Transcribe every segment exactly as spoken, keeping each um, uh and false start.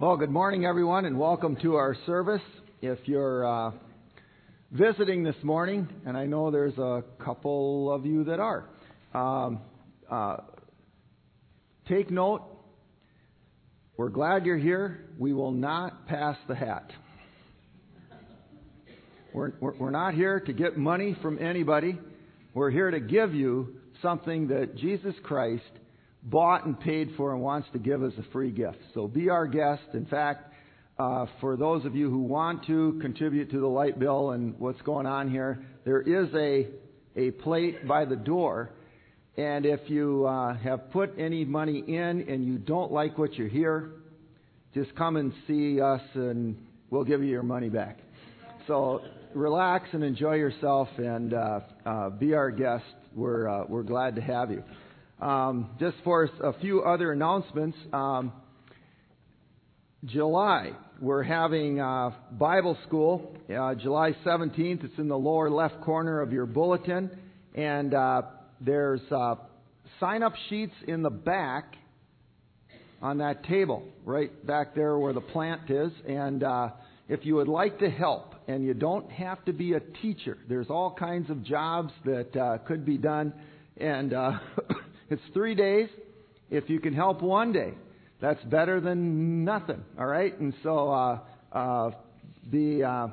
Well, good morning, everyone, and welcome to our service. If you're uh, visiting this morning, and I know there's a couple of you that are, um, uh, take note. We're glad you're here. We will not pass the hat. We're, we're, we're not here to get money from anybody. We're here to give you something that Jesus Christ bought and paid for and wants to give as a free gift. So be our guest. In fact, uh, for those of you who want to contribute to the light bill and what's going on here, there is a a plate by the door. And if you uh, have put any money in and you don't like what you hear, just come and see us and we'll give you your money back. So relax and enjoy yourself and uh, uh, be our guest. We're uh, we're glad to have you. Um, just for a few other announcements, um, July, we're having uh, Bible school, uh, July seventeenth. It's in the lower left corner of your bulletin. And uh, there's uh, sign-up sheets in the back on that table, right back there where the plant is. And uh, if you would like to help, and you don't have to be a teacher, there's all kinds of jobs that uh, could be done. And uh it's three days. If you can help one day, that's better than nothing. All right? And so uh, uh, the uh,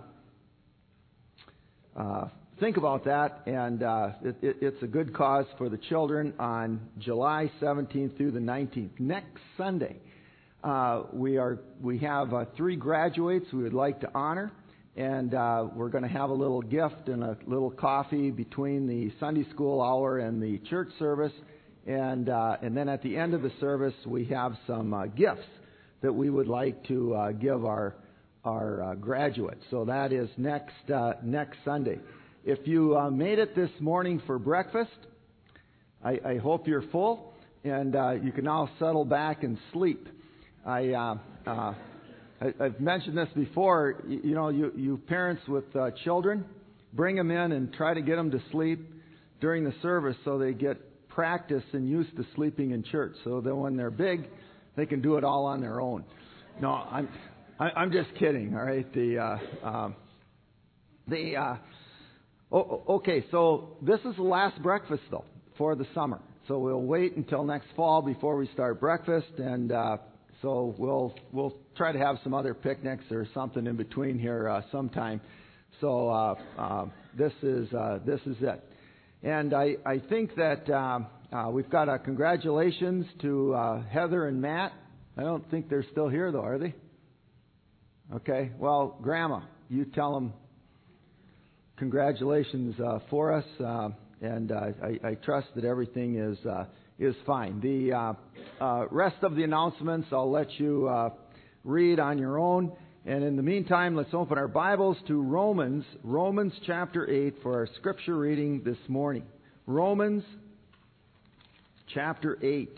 uh, think about that, and uh, it, it, it's a good cause for the children on July seventeenth through the nineteenth. Next Sunday, uh, we are we have uh, three graduates we would like to honor, and uh, we're going to have a little gift and a little coffee between the Sunday school hour and the church service. And uh, and then at the end of the service, we have some uh, gifts that we would like to uh, give our our uh, graduates. So that is next uh, next Sunday. If you uh, made it this morning for breakfast, I, I hope you're full and uh, you can now settle back and sleep. I, uh, uh, I I've mentioned this before. You, you know, you you parents with uh, children, bring them in and try to get them to sleep during the service so they get practice and used to sleeping in church, so that when they're big, they can do it all on their own. No, I'm I'm just kidding. All right, the uh, um, the uh, oh, okay. So this is the last breakfast though for the summer. So we'll wait until next fall before we start breakfast, and uh, so we'll we'll try to have some other picnics or something in between here uh, sometime. So uh, uh, this is uh, this is it. And I, I think that uh, uh, we've got a congratulations to uh, Heather and Matt. I don't think they're still here, though, are they? Okay. Well, Grandma, you tell them congratulations uh, for us, uh, and uh, I, I trust that everything is uh, is fine. The uh, uh, rest of the announcements I'll let you uh, read on your own. And in the meantime, let's open our Bibles to Romans, Romans chapter eight for our scripture reading this morning. Romans chapter eight.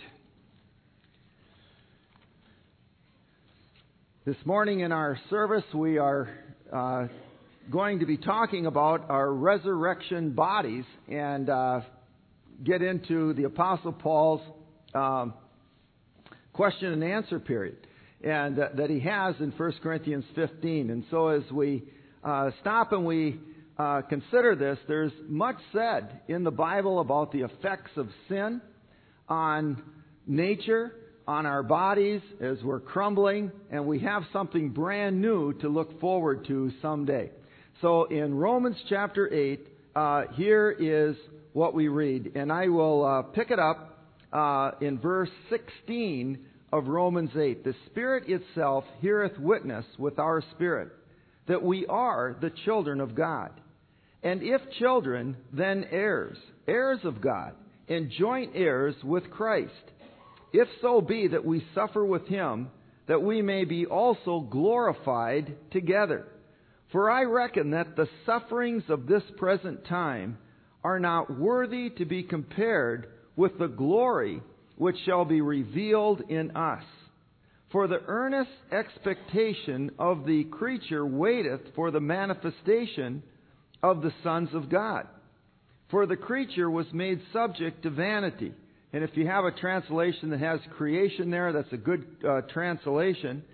This morning in our service, we are uh, going to be talking about our resurrection bodies and uh, get into the Apostle Paul's um, question and answer period. And uh, that he has in First Corinthians fifteen. And so as we uh, stop and we uh, consider this, there's much said in the Bible about the effects of sin on nature, on our bodies as we're crumbling, and we have something brand new to look forward to someday. So in Romans chapter eight, uh, here is what we read. And I will uh, pick it up uh, in verse sixteen of Romans eight. The Spirit itself heareth witness with our spirit that we are the children of God. And if children, then heirs, heirs of God, and joint heirs with Christ. If so be that we suffer with him, that we may be also glorified together. For I reckon that the sufferings of this present time are not worthy to be compared with the glory which shall be revealed in us. For the earnest expectation of the creature waiteth for the manifestation of the sons of God. For the creature was made subject to vanity. And if you have a translation that has creation there, that's a good uh, translation.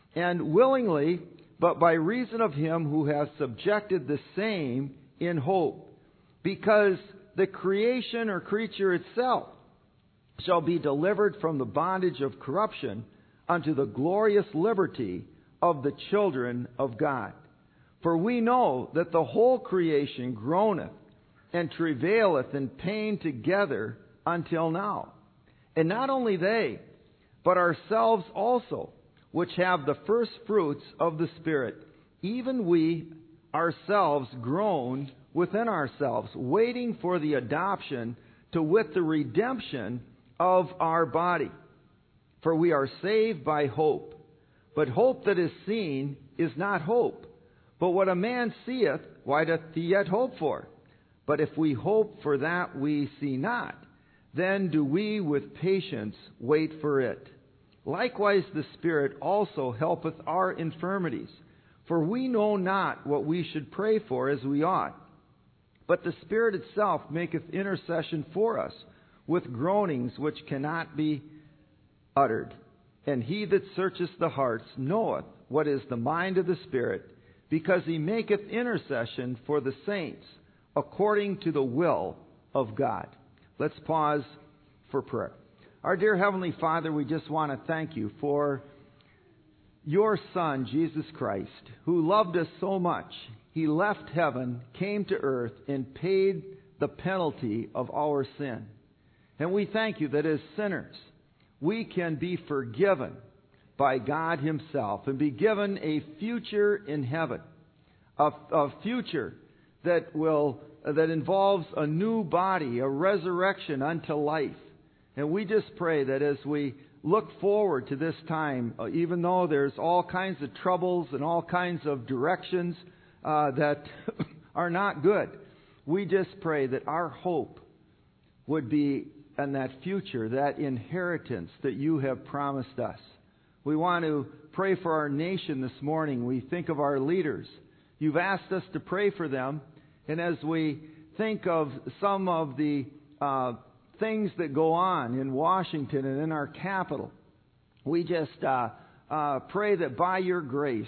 and willingly, but by reason of him who has subjected the same in hope, because the creation or creature itself shall be delivered from the bondage of corruption unto the glorious liberty of the children of God. For we know that the whole creation groaneth and travaileth in pain together until now. And not only they, but ourselves also, which have the first fruits of the Spirit, even we ourselves groan within ourselves, waiting for the adoption, to wit, the redemption of our body. For we are saved by hope. But hope that is seen is not hope. But what a man seeth, why doth he yet hope for? But if we hope for that we see not, then do we with patience wait for it. Likewise the Spirit also helpeth our infirmities. For we know not what we should pray for as we ought. But the Spirit itself maketh intercession for us with groanings which cannot be uttered. And he that searcheth the hearts knoweth what is the mind of the Spirit, because he maketh intercession for the saints according to the will of God. Let's pause for prayer. Our dear Heavenly Father, we just want to thank you for your Son, Jesus Christ, who loved us so much. He left heaven, came to earth, and paid the penalty of our sin. And we thank you that as sinners, we can be forgiven by God Himself and be given a future in heaven, a, a future that will that involves a new body, a resurrection unto life. And we just pray that as we look forward to this time, uh, even though there's all kinds of troubles and all kinds of directions uh, that are not good, we just pray that our hope would be in that future, that inheritance that you have promised us. We want to pray for our nation this morning. We think of our leaders. You've asked us to pray for them. And as we think of some of the uh, things that go on in Washington and in our capital, we just uh, uh, pray that by your grace,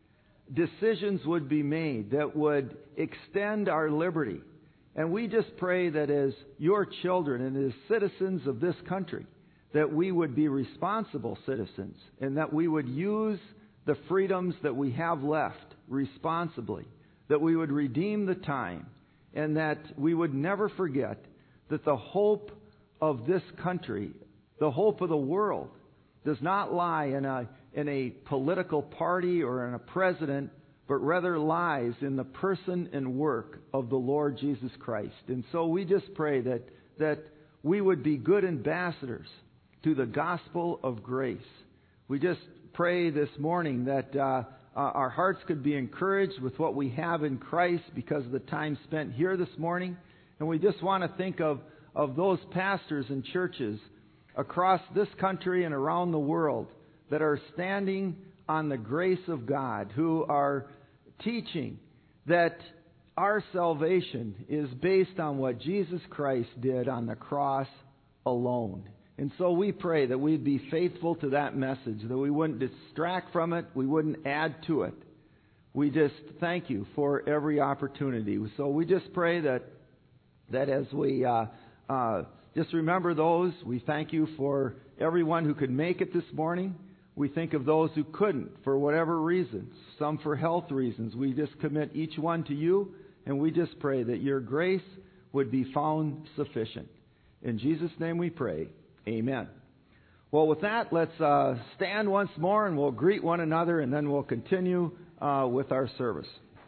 decisions would be made that would extend our liberty. And we just pray that as your children and as citizens of this country, that we would be responsible citizens and that we would use the freedoms that we have left responsibly, that we would redeem the time, and that we would never forget that the hope of this country, the hope of the world, does not lie in a, in a political party or in a president, but rather lies in the person and work of the Lord Jesus Christ. And so we just pray that, that we would be good ambassadors to the gospel of grace. We just pray this morning that uh, uh, our hearts could be encouraged with what we have in Christ because of the time spent here this morning. And we just want to think of, of those pastors and churches across this country and around the world that are standing on the grace of God, who are teaching that our salvation is based on what Jesus Christ did on the cross alone. And so we pray that we'd be faithful to that message, that we wouldn't distract from it, we wouldn't add to it. We just thank you for every opportunity. So we just pray that that as we uh, uh, just remember those, we thank you for everyone who could make it this morning. We think of those who couldn't for whatever reasons, some for health reasons. We just commit each one to you, and we just pray that your grace would be found sufficient. In Jesus' name we pray. Amen. Well, with that, let's uh, stand once more and we'll greet one another, and then we'll continue uh, with our service.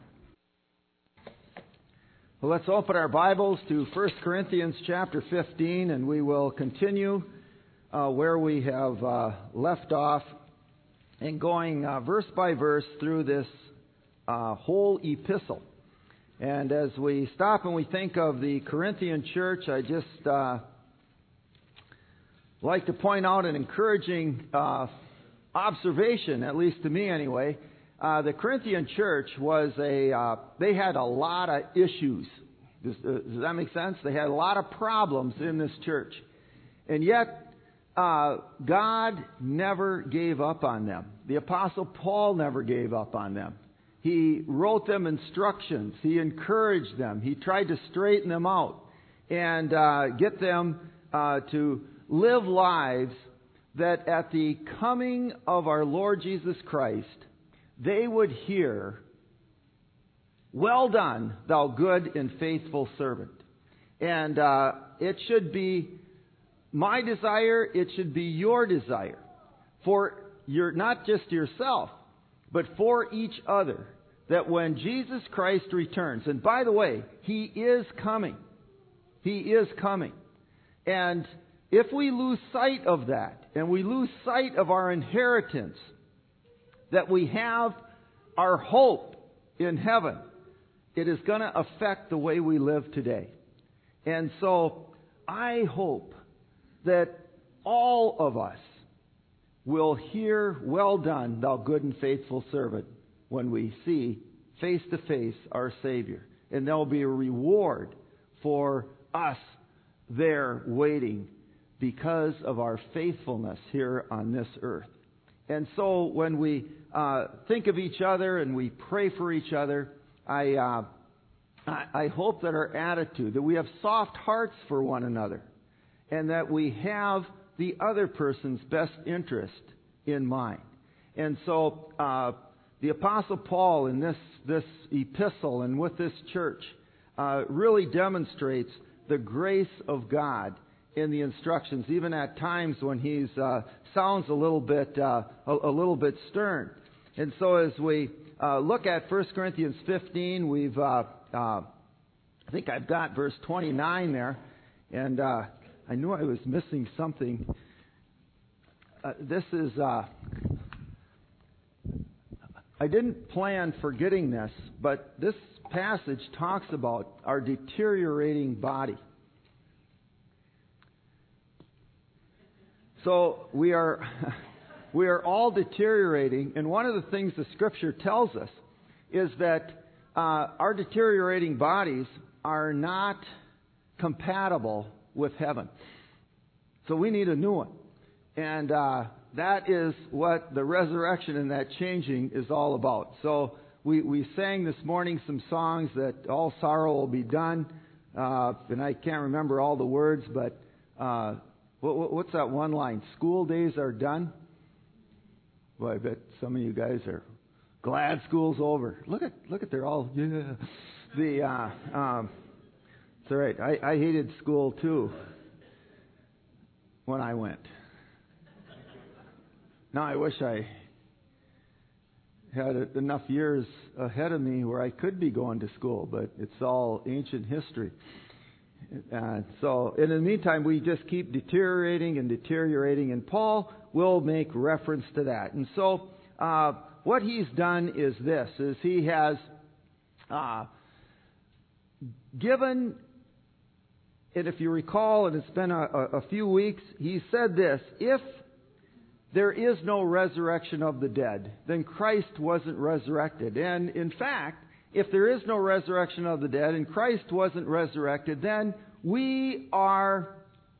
Well, let's open our Bibles to First Corinthians chapter fifteen, and we will continue uh, where we have uh, left off and going uh, verse by verse through this uh, whole epistle. And as we stop and we think of the Corinthian church, I just uh, like to point out an encouraging uh, observation, at least to me anyway. Uh, the Corinthian church was a, uh, they had a lot of issues. Does, uh, does that make sense? They had a lot of problems in this church. And yet, uh, God never gave up on them. The Apostle Paul never gave up on them. He wrote them instructions. He encouraged them. He tried to straighten them out and uh, get them uh, to live lives that at the coming of our Lord Jesus Christ, they would hear, "Well done, thou good and faithful servant." And uh, it should be my desire, it should be your desire, for your, not just yourself, but for each other, that when Jesus Christ returns, and by the way, He is coming. He is coming. And if we lose sight of that, and we lose sight of our inheritance, that we have our hope in heaven, it is going to affect the way we live today. And so I hope that all of us will hear, "Well done, thou good and faithful servant," when we see face to face our Savior. And there will be a reward for us there waiting because of our faithfulness here on this earth. And so when we uh, think of each other and we pray for each other, I, uh, I, I hope that our attitude, that we have soft hearts for one another, and that we have the other person's best interest in mind. And so uh, the Apostle Paul in this, this epistle and with this church uh, really demonstrates the grace of God in the instructions, even at times when he uh, sounds a little bit uh, a, a little bit stern. And so as we uh, look at First Corinthians fifteen, we've uh, uh, I think I've got verse twenty-nine there, and uh, I knew I was missing something. Uh, this is, uh, I didn't plan for getting this, but this passage talks about our deteriorating body. So we are, we are all deteriorating, and one of the things the Scripture tells us is that uh, our deteriorating bodies are not compatible with heaven. So we need a new one. And uh, that is what the resurrection and that changing is all about. So we, we sang this morning some songs that all sorrow will be done. Uh, and I can't remember all the words, but uh, what, what's that one line? School days are done? Well, I bet some of you guys are glad school's over. Look at, look at, they're all, yeah. The, uh, um, it's all right. I, I hated school too when I went. Now I wish I had enough years ahead of me where I could be going to school, but it's all ancient history. Uh, so in the meantime, we just keep deteriorating and deteriorating, and Paul will make reference to that. And so uh, what he's done is this, is he has uh, given, and if you recall, and it's been a, a few weeks, he said this: if there is no resurrection of the dead, then Christ wasn't resurrected. And in fact, if there is no resurrection of the dead and Christ wasn't resurrected, then we are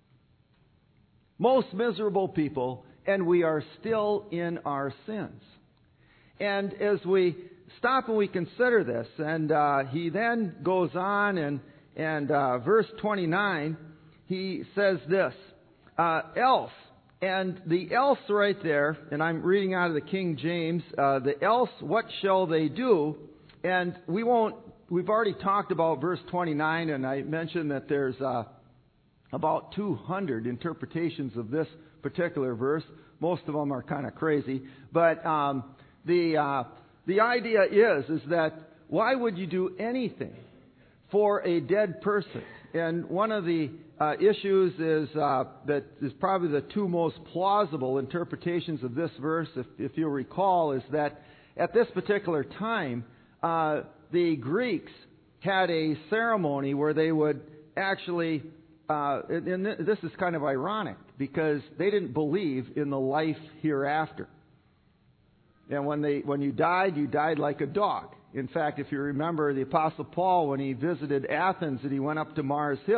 most miserable people, and we are still in our sins. And as we stop and we consider this, and uh, he then goes on, and, and uh, verse twenty-nine, he says this, uh, else, and the else right there, and I'm reading out of the King James, uh, the else, what shall they do? And we won't, we've already talked about verse twenty-nine, and I mentioned that there's uh, about two hundred interpretations of this particular verse. Most of them are kind of crazy. But um, the uh, the idea is, is that why would you do anything for a dead person? And one of the uh, issues is uh, that is probably the two most plausible interpretations of this verse, if, if you'll recall, is that at this particular time, uh, the Greeks had a ceremony where they would actually, uh, and this is kind of ironic, because they didn't believe in the life hereafter. And when they, when you died, you died like a dog. In fact, if you remember the Apostle Paul, when he visited Athens and he went up to Mars Hill,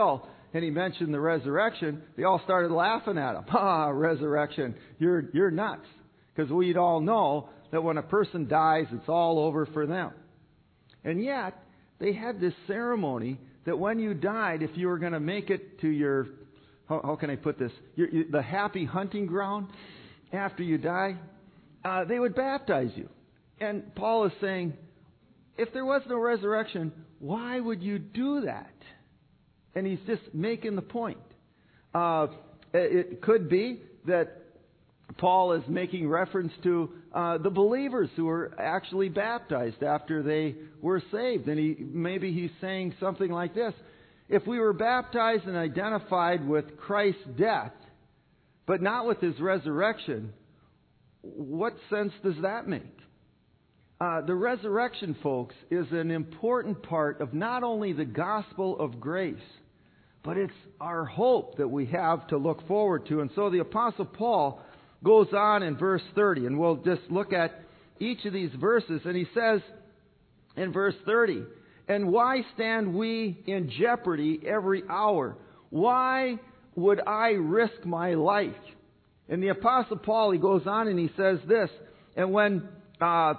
and he mentioned the resurrection, they all started laughing at him. Ha, resurrection, you're, you're nuts. Because we'd all know that when a person dies, it's all over for them. And yet, they had this ceremony that when you died, if you were going to make it to your, how, how can I put this, your, your, the happy hunting ground after you die, uh, they would baptize you. And Paul is saying, if there was no resurrection, why would you do that? And he's just making the point. Uh, it could be that Paul is making reference to uh, the believers who were actually baptized after they were saved. And he, maybe he's saying something like this. If we were baptized and identified with Christ's death, but not with His resurrection, what sense does that make? Uh, the resurrection, folks, is an important part of not only the gospel of grace, but it's our hope that we have to look forward to. And so the Apostle Paul goes on in verse thirty, and we'll just look at each of these verses. And he says in verse thirty, "And why stand we in jeopardy every hour? Why would I risk my life?" And the Apostle Paul, he goes on and he says this, "And when uh,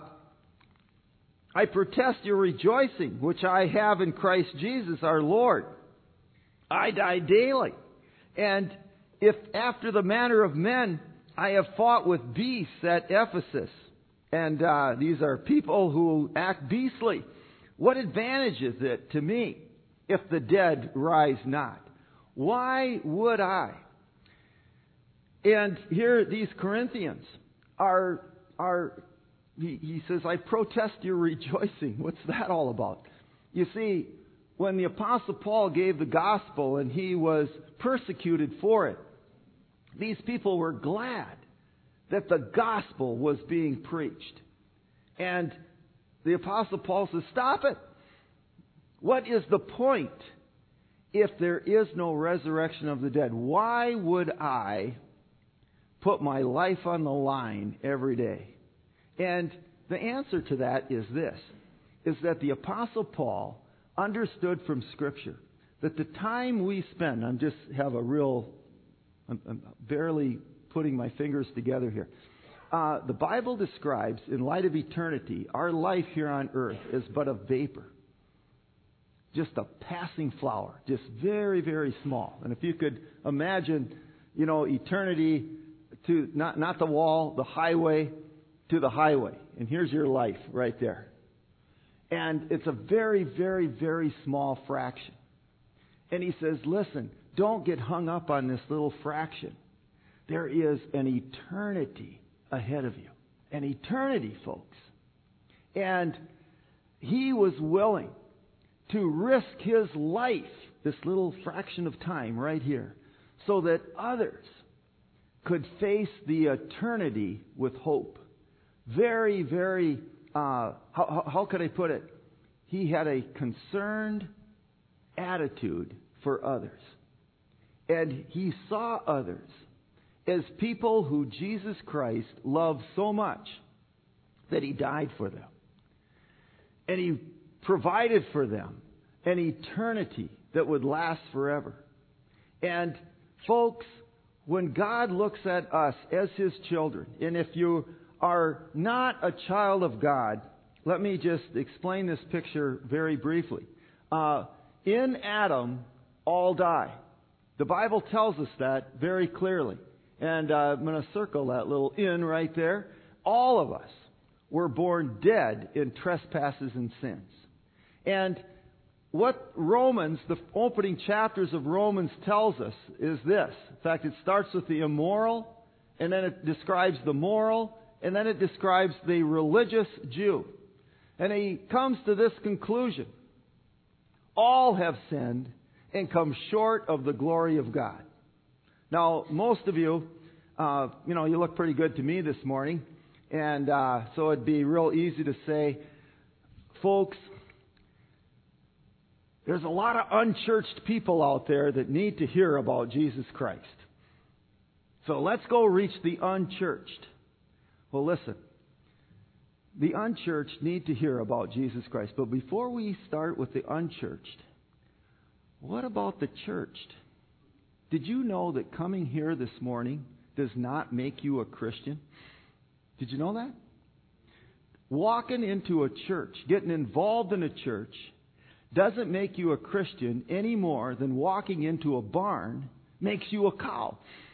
I protest your rejoicing, which I have in Christ Jesus our Lord, I die daily. And if after the manner of men I have fought with beasts at Ephesus," and uh, these are people who act beastly, "what advantage is it to me if the dead rise not? Why would I?" And here these Corinthians are, are he, he says, "I protest your rejoicing." What's that all about? You see, when the Apostle Paul gave the gospel and he was persecuted for it, these people were glad that the gospel was being preached. And the Apostle Paul says, stop it. What is the point if there is no resurrection of the dead? Why would I put my life on the line every day? And the answer to that is this, is that the Apostle Paul understood from Scripture that the time we spend, I'm just have a real, I'm, I'm barely putting my fingers together here. Uh, the Bible describes, in light of eternity, our life here on earth is but a vapor. Just a passing flower. Just very, very small. And if you could imagine, you know, eternity to not, not the wall, the highway to the highway. And here's your life right there. And it's a very, very, very small fraction. And he says, listen, don't get hung up on this little fraction. There is an eternity ahead of you. An eternity, folks. And he was willing to risk his life, this little fraction of time right here, so that others could face the eternity with hope. Very, very, uh, how, how could I put it? He had a concerned attitude for others. And he saw others as people who Jesus Christ loved so much that he died for them. And he provided for them an eternity that would last forever. And folks, when God looks at us as His children, and if you are not a child of God, let me just explain this picture very briefly. Uh, in Adam, all die. The Bible tells us that very clearly. And uh, I'm going to circle that little in right there. All of us were born dead in trespasses and sins. And what Romans, the opening chapters of Romans tells us is this. In fact, it starts with the immoral, and then it describes the moral, and then it describes the religious Jew. And he comes to this conclusion. All have sinned and come short of the glory of God. Now, most of you, uh, you know, you look pretty good to me this morning. And uh, so it'd be real easy to say, folks, there's a lot of unchurched people out there that need to hear about Jesus Christ. So let's go reach the unchurched. Well, listen. The unchurched need to hear about Jesus Christ. But before we start with the unchurched, What about the church? Did you know that coming here this morning does not make you a Christian? Did you know that? Walking into a church, getting involved in a church, doesn't make you a Christian any more than walking into a barn makes you a cow.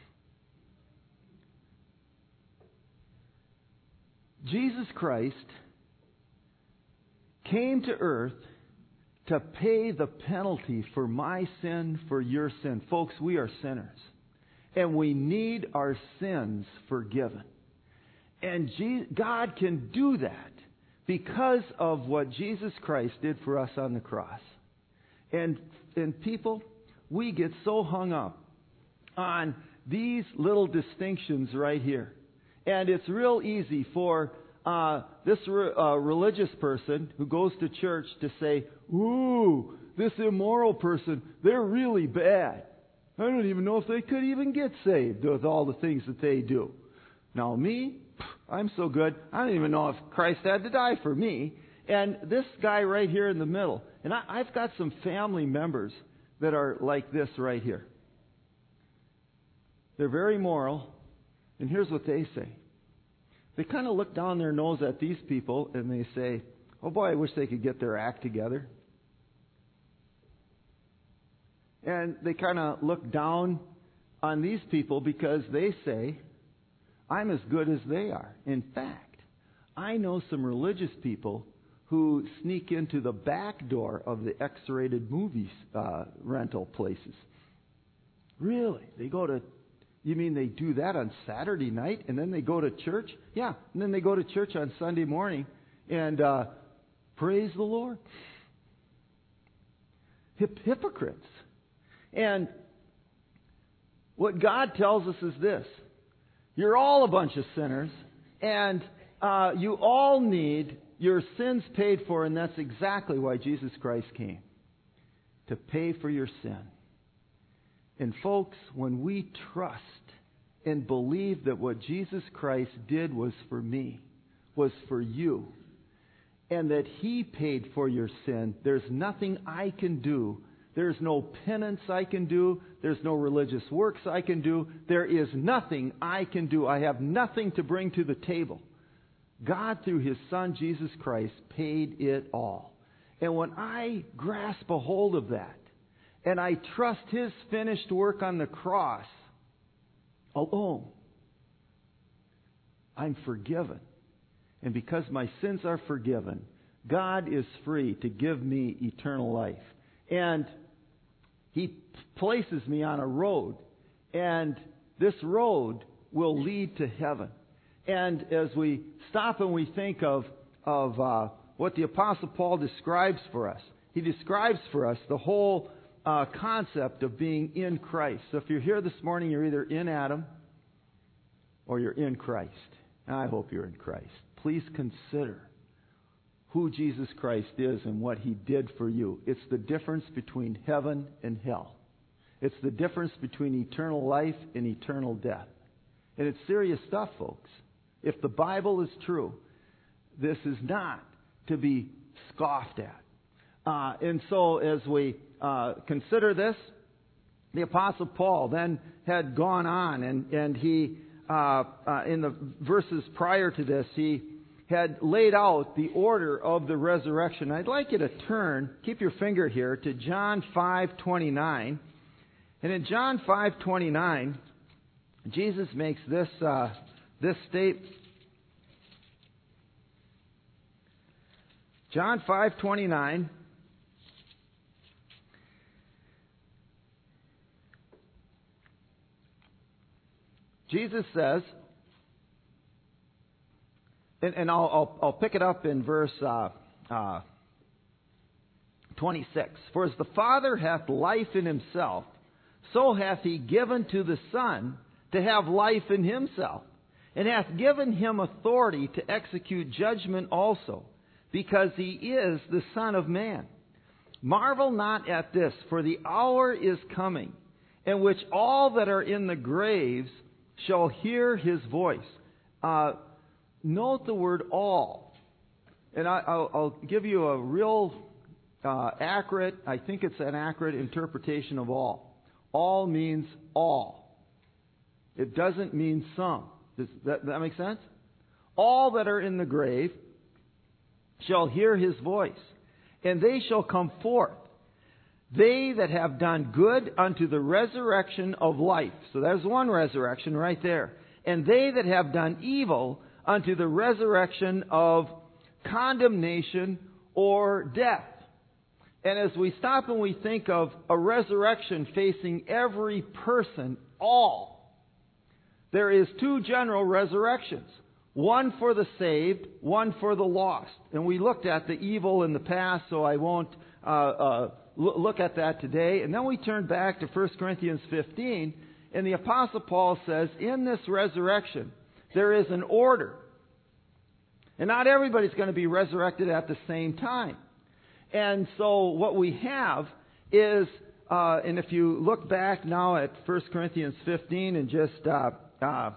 Jesus Christ came to earth to pay the penalty for my sin, for your sin. Folks, we are sinners. And we need our sins forgiven. And God can do that because of what Jesus Christ did for us on the cross. And, and people, we get so hung up on these little distinctions right here. And it's real easy for uh, this re- uh, religious person who goes to church to say, ooh, this immoral person, they're really bad. I don't even know if they could even get saved with all the things that they do. Now me, I'm so good, I don't even know if Christ had to die for me. And this guy right here in the middle, and I, I've got some family members that are like this right here. They're very moral, and here's what they say. They kind of look down their nose at these people and they say, oh boy, I wish they could get their act together. And they kind of look down on these people because they say, I'm as good as they are. In fact, I know some religious people who sneak into the back door of the X-rated movies uh, rental places. Really? They go to... You mean they do that on Saturday night and then they go to church? Yeah, and then they go to church on Sunday morning and uh, praise the Lord. Hip- hypocrites. And what God tells us is this. You're all a bunch of sinners and uh, you all need your sins paid for, and that's exactly why Jesus Christ came. To pay for your sin. And folks, when we trust and believe that what Jesus Christ did was for me, was for you, and that He paid for your sin, there's nothing I can do. There's no penance I can do. There's no religious works I can do. There is nothing I can do. I have nothing to bring to the table. God, through His Son, Jesus Christ, paid it all. And when I grasp a hold of that, and I trust His finished work on the cross alone, I'm forgiven. And because my sins are forgiven, God is free to give me eternal life. And He places me on a road. And this road will lead to heaven. And as we stop and we think of, of uh, what the Apostle Paul describes for us, he describes for us the whole Uh, concept of being in Christ. So if you're here this morning, you're either in Adam or you're in Christ. And I hope you're in Christ. Please consider who Jesus Christ is and what He did for you. It's the difference between heaven and hell. It's the difference between eternal life and eternal death. And it's serious stuff, folks. If the Bible is true, this is not to be scoffed at. Uh, and so as we uh, consider this, the Apostle Paul then had gone on, and, and he, uh, uh, in the verses prior to this, he had laid out the order of the resurrection. I'd like you to turn, keep your finger here, to John five twenty-nine. And in John five twenty-nine, Jesus makes this, uh, this statement. John five twenty-nine. Jesus says, and, and I'll, I'll, I'll pick it up in verse uh, uh, twenty-six. For as the Father hath life in Himself, so hath He given to the Son to have life in Himself, and hath given Him authority to execute judgment also, because He is the Son of Man. Marvel not at this, for the hour is coming, in which all that are in the graves shall hear His voice. Uh, note the word all. And I, I'll, I'll give you a real uh, accurate, I think it's an accurate interpretation of all. All means all. It doesn't mean some. Does that, does that make sense? All that are in the grave shall hear his voice, and they shall come forth. They that have done good unto the resurrection of life. So there's one resurrection right there. And they that have done evil unto the resurrection of condemnation or death. And as we stop and we think of a resurrection facing every person, all, there is two general resurrections. One for the saved, one for the lost. And we looked at the evil in the past, so I won't uh, uh, look at that today. And then we turn back to First Corinthians fifteen, and the Apostle Paul says, in this resurrection, there is an order. And not everybody's going to be resurrected at the same time. And so what we have is, uh, and if you look back now at First Corinthians fifteen and just uh, uh,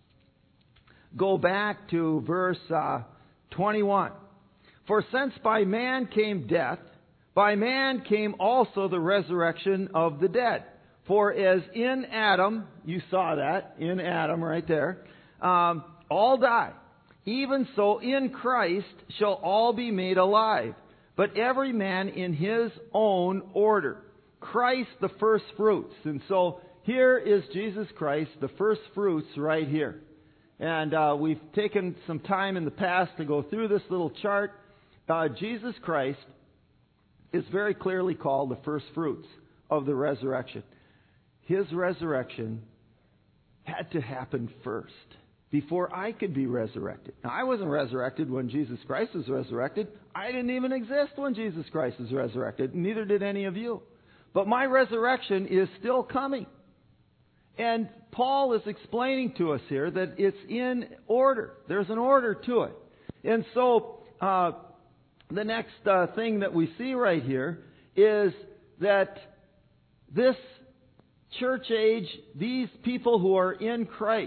go back to verse uh, twenty-one. For since by man came death, by man came also the resurrection of the dead. For as in Adam, you saw that, in Adam right there, um, all die. Even so in Christ shall all be made alive, but every man in his own order. Christ the first fruits. And so here is Jesus Christ, the first fruits right here. And uh, we've taken some time in the past to go through this little chart. Uh, Jesus Christ is very clearly called the first fruits of the resurrection. His resurrection had to happen first before I could be resurrected. Now, I wasn't resurrected when Jesus Christ was resurrected. I didn't even exist when Jesus Christ was resurrected. Neither did any of you. But my resurrection is still coming. And Paul is explaining to us here that it's in order. There's an order to it. And so uh, the next uh, thing that we see right here is that this church age, these people who are in Christ,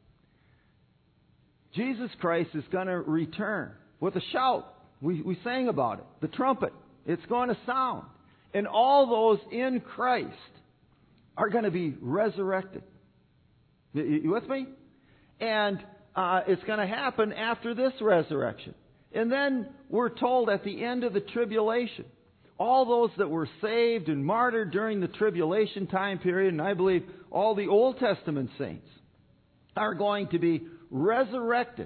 Jesus Christ is going to return with a shout. We, we sang about it. The trumpet. It's going to sound. And all those in Christ are going to be resurrected. You, you with me? And uh, it's going to happen after this resurrection. And then we're told at the end of the tribulation, all those that were saved and martyred during the tribulation time period, and I believe all the Old Testament saints, are going to be resurrected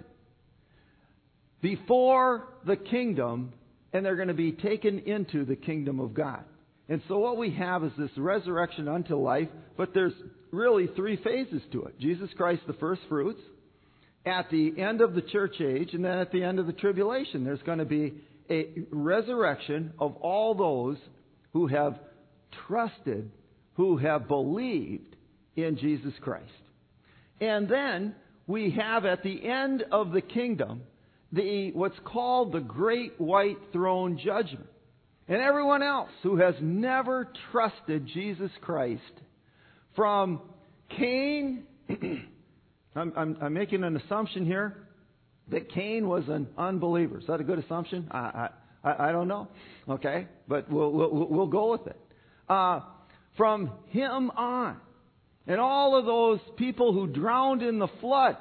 before the kingdom, and they're going to be taken into the kingdom of God. And so what we have is this resurrection unto life, but there's really three phases to it. Jesus Christ, the first fruits, at the end of the church age, and then at the end of the tribulation, there's going to be a resurrection of all those who have trusted, who have believed in Jesus Christ. And then we have at the end of the kingdom the what's called the Great White Throne Judgment. And everyone else who has never trusted Jesus Christ, from Cain, I'm, I'm, I'm making an assumption here that Cain was an unbeliever. Is that a good assumption? I I, I don't know. Okay, but we'll we'll, we'll go with it. Uh, from him on, and all of those people who drowned in the flood,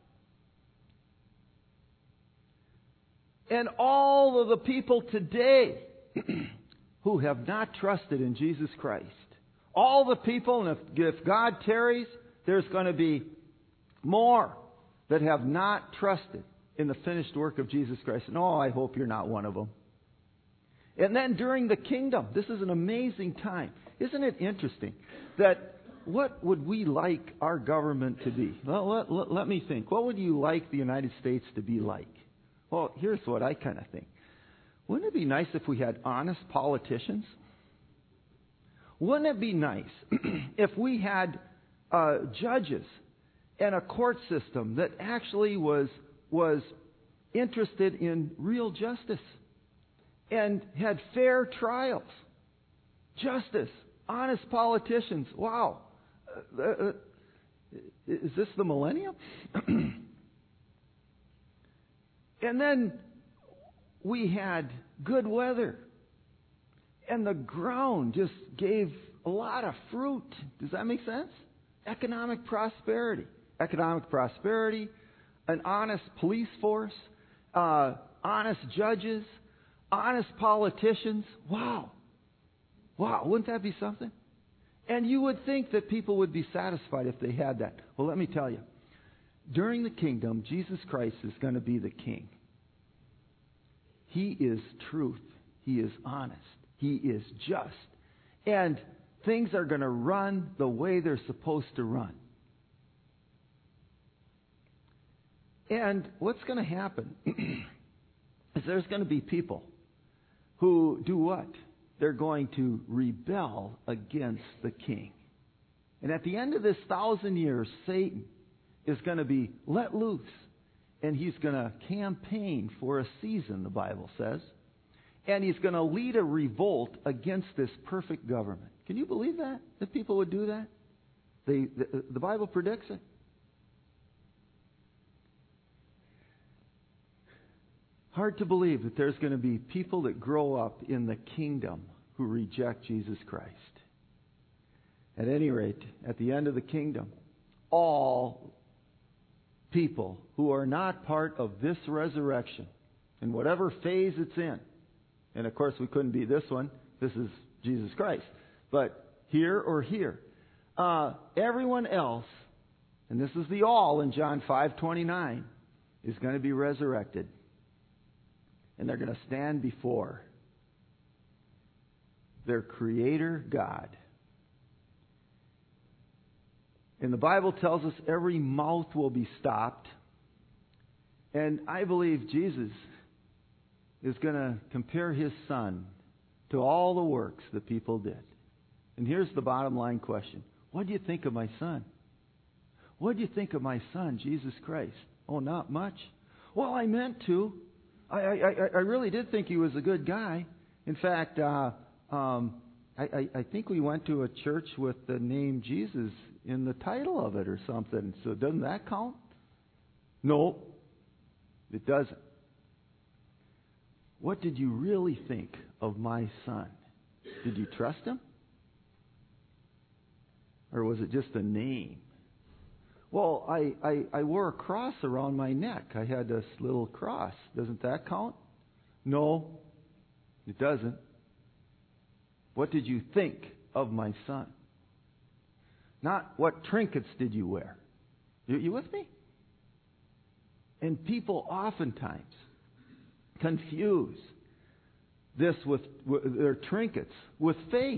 and all of the people today who have not trusted in Jesus Christ. All the people, and if, if God tarries, there's going to be more that have not trusted in the finished work of Jesus Christ. And oh, I hope you're not one of them. And then during the kingdom, this is an amazing time. Isn't it interesting that what would we like our government to be? Well, let, let, let me think. What would you like the United States to be like? Well, here's what I kind of think. Wouldn't it be nice if we had honest politicians? Wouldn't it be nice if we had uh, judges and a court system that actually was was interested in real justice and had fair trials? Justice, honest politicians. Wow. Uh, uh, is this the millennium? And then we had good weather. And the ground just gave a lot of fruit. Does that make sense? Economic prosperity. Economic prosperity, an honest police force, uh, honest judges, honest politicians. Wow. Wow, wouldn't that be something? And you would think that people would be satisfied if they had that. Well, let me tell you. During the kingdom, Jesus Christ is going to be the king. He is truth. He is honest. He is just. And things are going to run the way they're supposed to run. And what's going to happen is there's going to be people who do what? They're going to rebel against the king. And at the end of this thousand years, Satan is going to be let loose. And he's going to campaign for a season, the Bible says. And he's going to lead a revolt against this perfect government. Can you believe that? That people would do that? They, the, the Bible predicts it. Hard to believe that there's going to be people that grow up in the kingdom who reject Jesus Christ. At any rate, at the end of the kingdom, all people who are not part of this resurrection, in whatever phase it's in, and of course we couldn't be this one, this is Jesus Christ, but here or here, uh, everyone else, and this is the all in John five twenty-nine, is going to be resurrected. And they're going to stand before their Creator God. And the Bible tells us every mouth will be stopped. And I believe Jesus is going to compare His Son to all the works that people did. And here's the bottom line question. What do you think of my Son? What do you think of my Son, Jesus Christ? Oh, not much. Well, I meant to. I, I, I really did think he was a good guy. In fact, uh, um, I, I, I think we went to a church with the name Jesus in the title of it or something. So doesn't that count? No, it doesn't. What did you really think of my Son? Did you trust him? Or was it just a name? Well, I, I, I wore a cross around my neck. I had this little cross. Doesn't that count? No, it doesn't. What did you think of my Son? Not what trinkets did you wear. You, you with me? And people oftentimes confuse this with, with their trinkets with faith.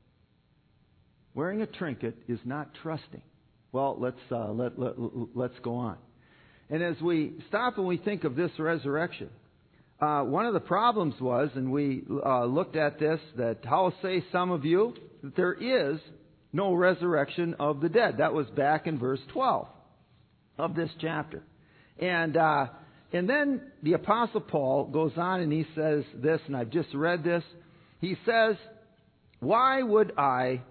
Wearing a trinket is not trusting. Well, let's uh, let, let let's go on. And as we stop and we think of this resurrection, uh, one of the problems was, and we uh, looked at this, that how say some of you that there is no resurrection of the dead. That was back in verse twelve of this chapter. And uh, and then the Apostle Paul goes on and he says this, and I've just read this. He says, "Why would I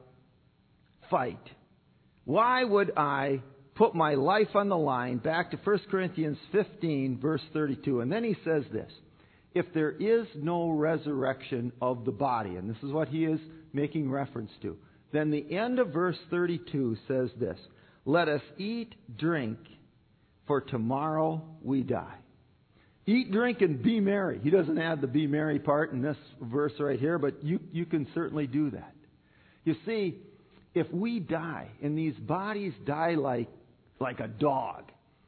fight? Why would I put my life on the line?" Back to First Corinthians fifteen, verse thirty-two. And then he says this, "If there is no resurrection of the body," and this is what he is making reference to, then the end of verse thirty-two says this, "Let us eat, drink, for tomorrow we die." Eat, drink, and be merry. He doesn't add the be merry part in this verse right here, but you, you can certainly do that. You see, if we die, and these bodies die like, like a dog,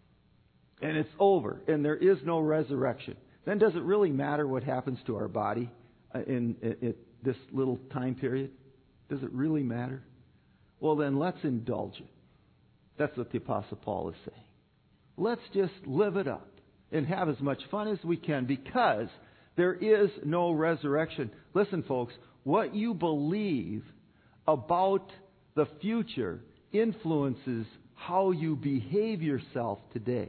and it's over, and there is no resurrection, then does it really matter what happens to our body in, in, in this little time period? Does it really matter? Well, then let's indulge it. That's what the Apostle Paul is saying. Let's just live it up and have as much fun as we can, because there is no resurrection. Listen, folks, what you believe about the future influences how you behave yourself today.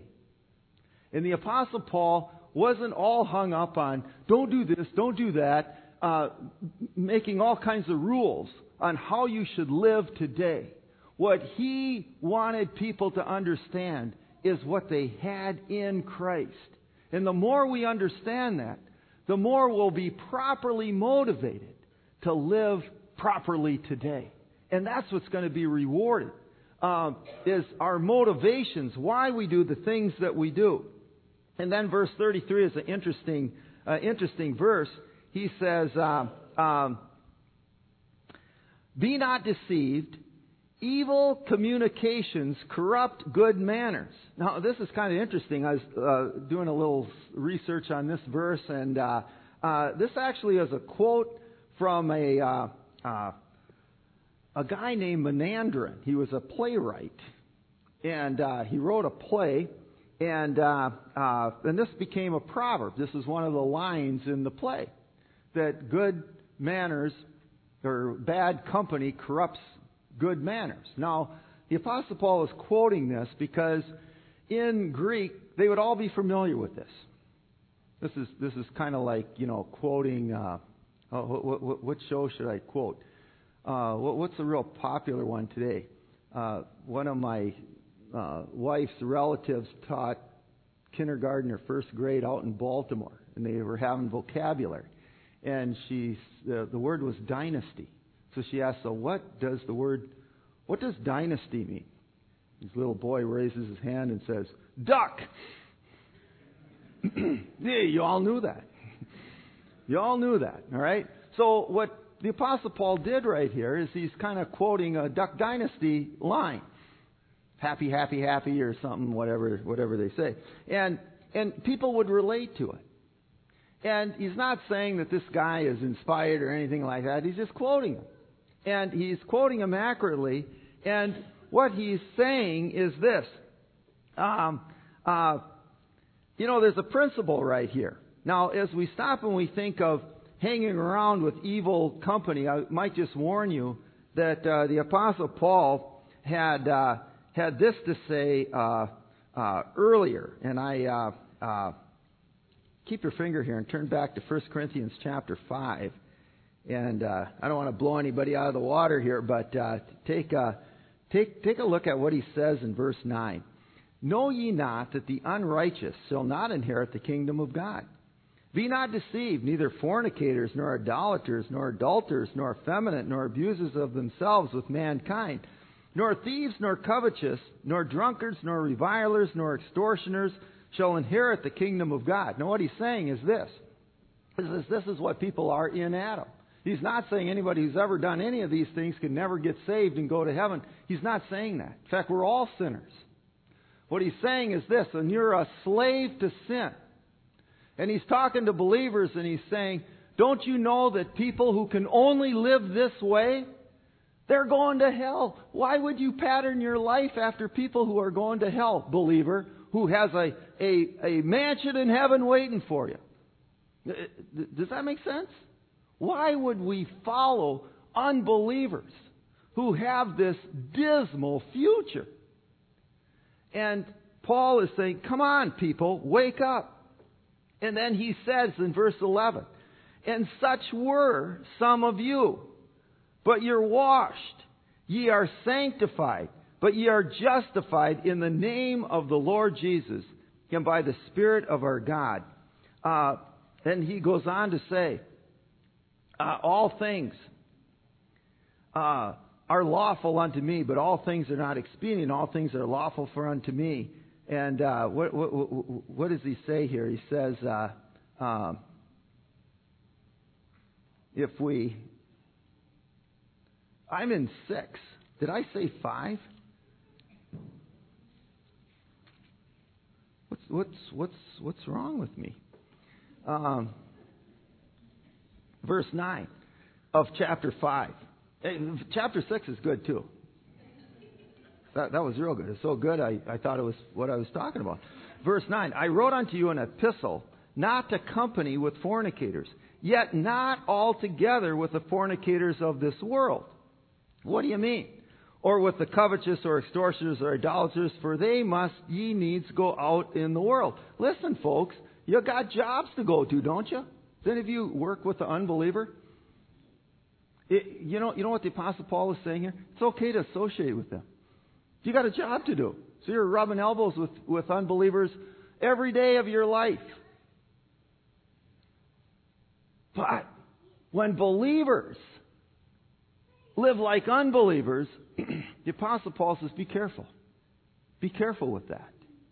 And the Apostle Paul wasn't all hung up on, don't do this, don't do that, uh, making all kinds of rules on how you should live today. What he wanted people to understand is what they had in Christ. And the more we understand that, the more we'll be properly motivated to live properly today. And that's what's going to be rewarded, um, is our motivations, why we do the things that we do. And then verse thirty-three is an interesting, uh, interesting verse. He says, uh, um, be not deceived. Evil communications corrupt good manners. Now, this is kind of interesting. I was uh, doing a little research on this verse, and uh, uh, this actually is a quote from a uh, uh, a guy named Menandrin. He was a playwright, and uh, he wrote a play, and uh, uh, and this became a proverb. This is one of the lines in the play, that good manners or bad company corrupts good manners. Now, the Apostle Paul is quoting this because in Greek, they would all be familiar with this. This is this is kind of like, you know, quoting, uh, oh, what, what, what show should I quote? Uh, what, what's a real popular one today? Uh, one of my uh, wife's relatives taught kindergarten or first grade out in Baltimore, and they were having vocabulary. And she, uh, the word was dynasty. So she asked, so what does the word, what does dynasty mean? This little boy raises his hand and says, duck. Yeah, you all knew that. You all knew that, all right? So what the Apostle Paul did right here is he's kind of quoting a Duck Dynasty line. Happy, happy, happy, or something, whatever whatever they say. And and people would relate to it. And he's not saying that this guy is inspired or anything like that. He's just quoting him. And he's quoting him accurately. And what he's saying is this. Um, uh, you know, there's a principle right here. Now, as we stop and we think of hanging around with evil company, I might just warn you that uh, the Apostle Paul had uh, had this to say uh, uh, earlier. And I uh, uh, keep your finger here and turn back to First Corinthians chapter five. And uh, I don't want to blow anybody out of the water here, but uh, take a take take a look at what he says in verse nine. Know ye not that the unrighteous shall not inherit the kingdom of God? Be not deceived, neither fornicators, nor idolaters, nor adulterers, nor effeminate, nor abusers of themselves with mankind, nor thieves, nor covetous, nor drunkards, nor revilers, nor extortioners shall inherit the kingdom of God. Now what he's saying is this. This is, this is what people are in Adam. He's not saying anybody who's ever done any of these things can never get saved and go to heaven. He's not saying that. In fact, we're all sinners. What he's saying is this, and you're a slave to sin. And he's talking to believers and he's saying, don't you know that people who can only live this way, they're going to hell? Why would you pattern your life after people who are going to hell, believer, who has a, a, a mansion in heaven waiting for you? Does that make sense? Why would we follow unbelievers who have this dismal future? And Paul is saying, come on, people, wake up. And then he says in verse eleven, and such were some of you, but you're washed, ye are sanctified, but ye are justified in the name of the Lord Jesus and by the Spirit of our God. Uh, and he goes on to say, uh, all things uh, are lawful unto me, but all things are not expedient. All things are lawful for unto me. And uh, what, what, what does he say here? He says, uh, um, if we... I'm in six. Did I say five? What's what's what's what's wrong with me? Um, verse nine of chapter five. Chapter six is good too. That, that was real good. It's so good I, I thought it was what I was talking about. Verse nine, I wrote unto you an epistle, not to company with fornicators, yet not altogether with the fornicators of this world. What do you mean? Or with the covetous or extortioners or idolaters, for they must ye needs go out in the world. Listen, folks, you got jobs to go to, don't you? Does any of you work with the unbeliever? It, you know, you know what the Apostle Paul is saying here? It's okay to associate with them. You got a job to do. So you're rubbing elbows with, with unbelievers every day of your life. But When believers live like unbelievers, the Apostle Paul says, be careful. Be careful with that.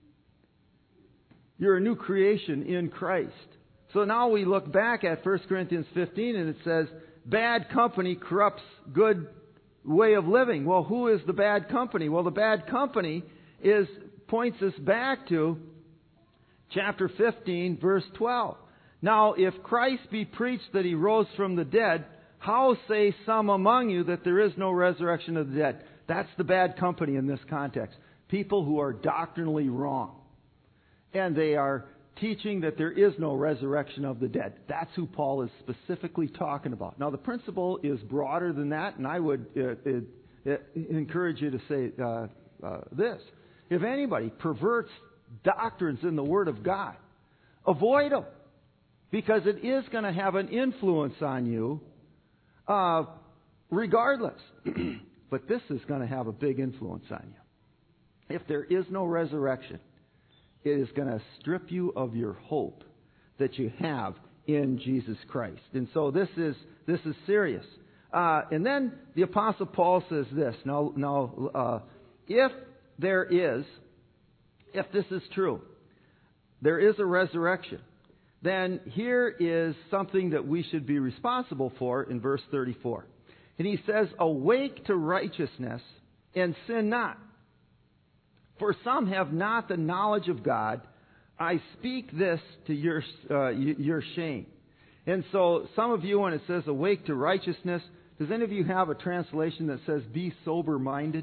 You're a new creation in Christ. So now we look back at First Corinthians fifteen and it says, bad company corrupts good way of living. Well, who is the bad company? Well, the bad company is points us back to chapter fifteen, verse twelve. Now, if Christ be preached that He rose from the dead, how say some among you that there is no resurrection of the dead? That's the bad company in this context. People who are doctrinally wrong. And they are teaching that there is no resurrection of the dead. That's who Paul is specifically talking about. Now, the principle is broader than that, and I would uh, uh, encourage you to say uh, uh, this. If anybody perverts doctrines in the Word of God, avoid them, because it is going to have an influence on you uh, regardless. But this is going to have a big influence on you. If there is no resurrection, it is going to strip you of your hope that you have in Jesus Christ. And so this is this is serious. Uh, and then the Apostle Paul says this. Now, now uh, if there is, if this is true, there is a resurrection, then here is something that we should be responsible for in verse thirty-four. And he says, awake to righteousness and sin not. For some have not the knowledge of God. I speak this to your uh, your shame. And so some of you, when it says awake to righteousness, does any of you have a translation that says be sober-minded?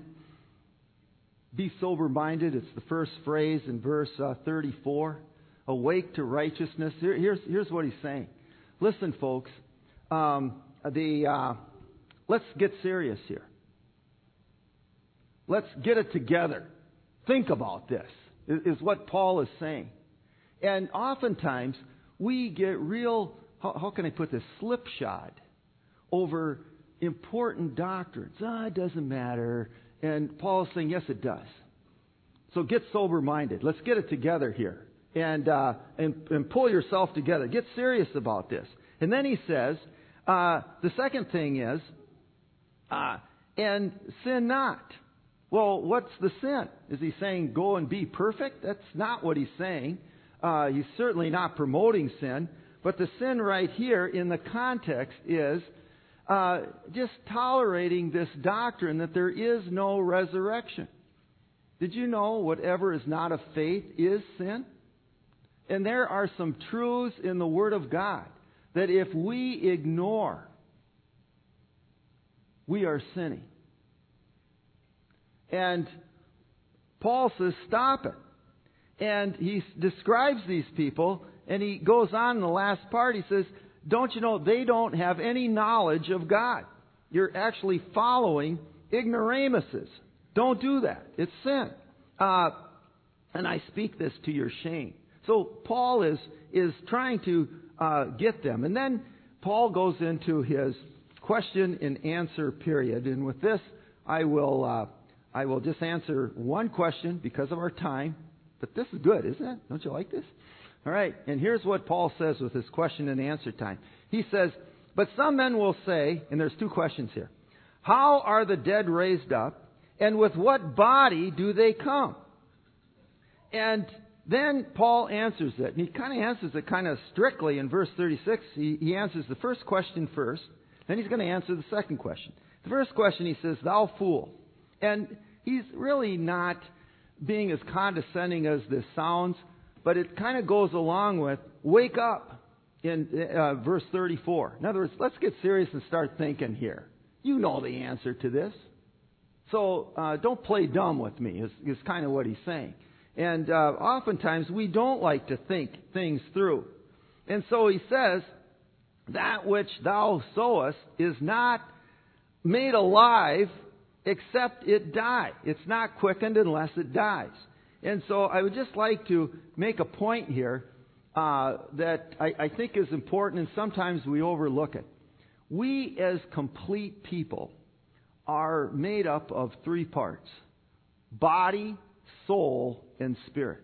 Be sober-minded. It's the first phrase in verse uh, thirty-four. Awake to righteousness. Here, here's, here's what he's saying. Listen, folks. Um, the uh, let's get serious here. Let's get it together. Think about this, is what Paul is saying. And oftentimes, we get real, how, how can I put this, slipshod over important doctrines. Ah, oh, it doesn't matter. And Paul is saying, yes, it does. So get sober-minded. Let's get it together here. And, uh, and, and pull yourself together. Get serious about this. And then he says, uh, the second thing is, uh, and sin not. Well, what's the sin? Is he saying go and be perfect? That's not what he's saying. Uh, he's certainly not promoting sin. But the sin right here in the context is uh, just tolerating this doctrine that there is no resurrection. Did you know whatever is not of faith is sin? And there are some truths in the Word of God that if we ignore, we are sinning. And Paul says, stop it. And he describes these people, and he goes on in the last part, he says, don't you know, they don't have any knowledge of God. You're actually following ignoramuses. Don't do that. It's sin. Uh, and I speak this to your shame. So Paul is, is trying to uh, get them. And then Paul goes into his question and answer period. And with this, I will... Uh, I will just answer one question because of our time. But this is good, isn't it? Don't you like this? All right. And here's what Paul says with his question and answer time. He says, but some men will say, and there's two questions here. How are the dead raised up? And with what body do they come? And then Paul answers it. And he kind of answers it kind of strictly in verse thirty-six. He, he answers the first question first. Then he's going to answer the second question. The first question he says, thou fool. And he's really not being as condescending as this sounds, but it kind of goes along with, wake up in uh, verse thirty-four. In other words, let's get serious and start thinking here. You know the answer to this. So uh, don't play dumb with me, is, is kind of what he's saying. And uh, oftentimes we don't like to think things through. And so he says, that which thou sowest is not made alive except it die. It's not quickened unless it dies. And so I would just like to make a point here uh, that I, I think is important, and sometimes we overlook it. We as complete people are made up of three parts: body, soul, and spirit.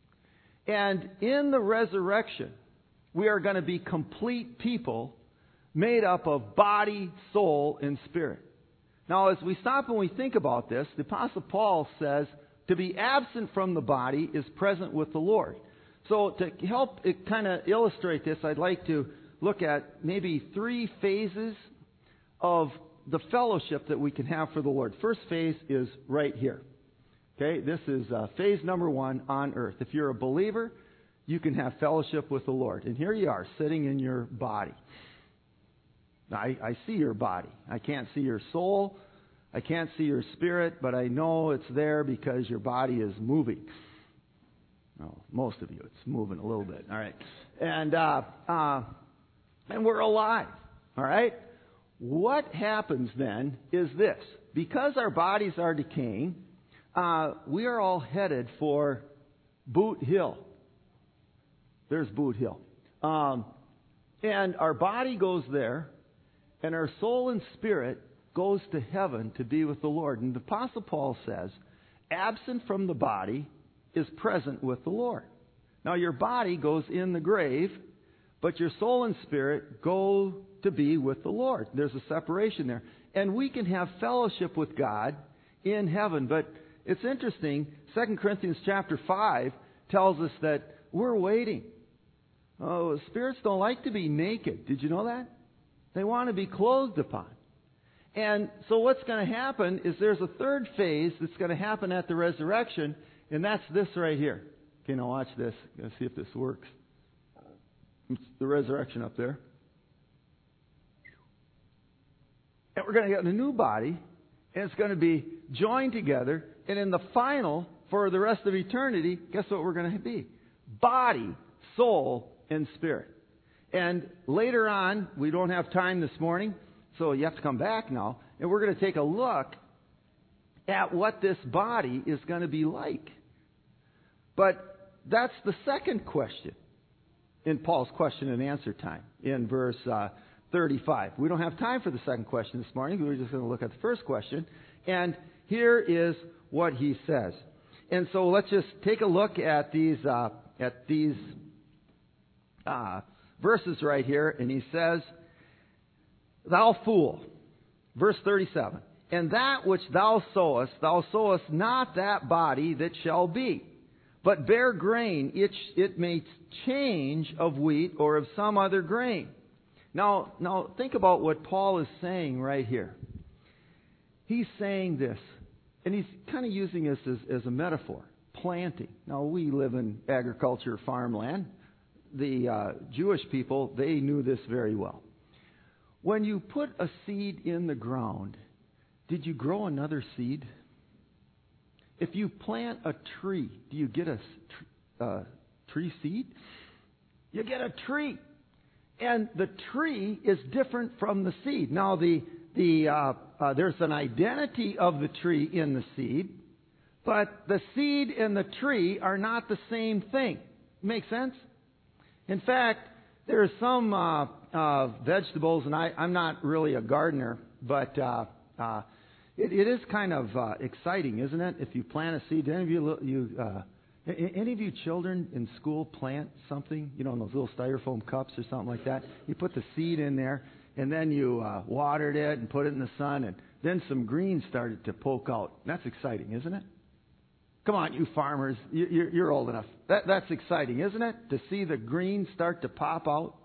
And in the resurrection, we are going to be complete people made up of body, soul, and spirit. Now, as we stop and we think about this, the Apostle Paul says to be absent from the body is present with the Lord. So to help it kind of illustrate this, I'd like to look at maybe three phases of the fellowship that we can have for the Lord. First phase is right here. Okay, this is uh, phase number one on earth. If you're a believer, you can have fellowship with the Lord. And here you are, sitting in your body. I, I see your body. I can't see your soul. I can't see your spirit, but I know it's there because your body is moving. Oh, most of you, it's moving a little bit. All right. And, uh, uh, and we're alive. All right. What happens then is this. Because our bodies are decaying, uh, we are all headed for Boot Hill. There's Boot Hill. Um, and our body goes there, and our soul and spirit goes to heaven to be with the Lord. And the Apostle Paul says, absent from the body is present with the Lord. Now, your body goes in the grave, but your soul and spirit go to be with the Lord. There's a separation there. And we can have fellowship with God in heaven. But it's interesting, Second Corinthians chapter five tells us that we're waiting. Oh, spirits don't like to be naked. Did you know that? They want to be clothed upon. And so what's going to happen is there's a third phase that's going to happen at the resurrection, and that's this right here. Okay, now watch this. Let's see if this works. It's the resurrection up there. And we're going to get a new body, and it's going to be joined together, and in the final, for the rest of eternity, guess what we're going to be? Body, soul, and spirit. And later on, we don't have time this morning, so you have to come back now, and we're going to take a look at what this body is going to be like. But that's the second question in Paul's question and answer time in verse uh, thirty-five. We don't have time for the second question this morning. We're just going to look at the first question. And here is what he says. And so let's just take a look at these uh, at these uh, verses right here. And he says, "Thou fool," verse thirty-seven, "and that which thou sowest, thou sowest not that body that shall be, but bare grain, it, it may change of wheat or of some other grain." Now, now think about what Paul is saying right here. He's saying this, and he's kind of using this as, as a metaphor, planting. Now, we live in agriculture, farmland. The uh, Jewish people, they knew this very well. When you put a seed in the ground, did you grow another seed? If you plant a tree, do you get a uh, tree seed? You get a tree. And the tree is different from the seed. Now, the the uh, uh, there's an identity of the tree in the seed, but the seed and the tree are not the same thing. Make sense? In fact, there are some uh, uh, vegetables, and I, I'm not really a gardener, but uh, uh, it, it is kind of uh, exciting, isn't it? If you plant a seed, any of you, you uh, any of you children in school plant something, you know, in those little styrofoam cups or something like that? You put the seed in there, and then you uh, watered it and put it in the sun, and then some greens started to poke out. That's exciting, isn't it? Come on, you farmers, you're, you're old enough. That, that's exciting, isn't it? To see the greens start to pop out.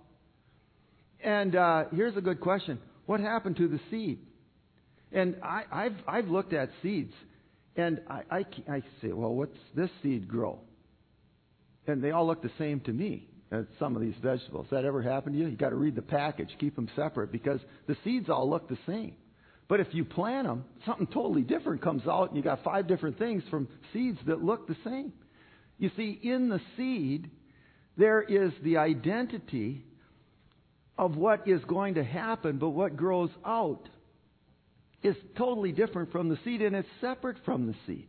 And uh, here's a good question. What happened to the seed? And I, I've, I've looked at seeds. And I, I, I say, well, what's this seed grow? And they all look the same to me, uh, some of these vegetables. That ever happened to you? You've got to read the package, keep them separate, because the seeds all look the same. But if you plant them, something totally different comes out, and you got five different things from seeds that look the same. You see, in the seed, there is the identity of what is going to happen, but what grows out is totally different from the seed, and it's separate from the seed.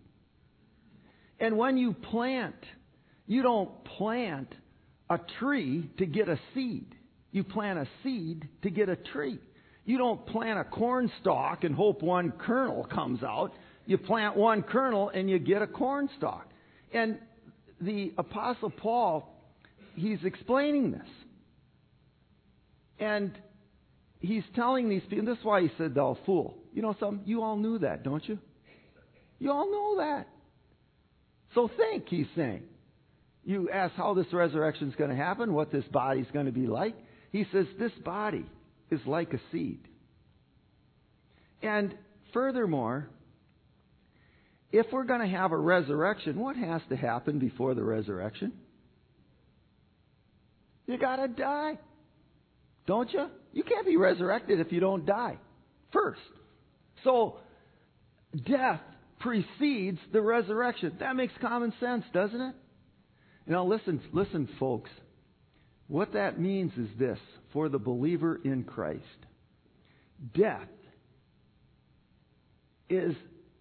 And when you plant, you don't plant a tree to get a seed. You plant a seed to get a tree. You don't plant a corn stalk and hope one kernel comes out. You plant one kernel and you get a corn stalk. And the Apostle Paul, he's explaining this. And he's telling these people, this is why he said, thou fool. You know something? You all knew that, don't you? You all know that. So think, he's saying. You ask how this resurrection is going to happen, what this body is going to be like. He says, this body is like a seed. And furthermore, if we're going to have a resurrection, what has to happen before the resurrection? You got to die. Don't you? You can't be resurrected if you don't die first. So, death precedes the resurrection. That makes common sense, doesn't it? Now listen, listen, folks. What that means is this, for the believer in Christ. Death is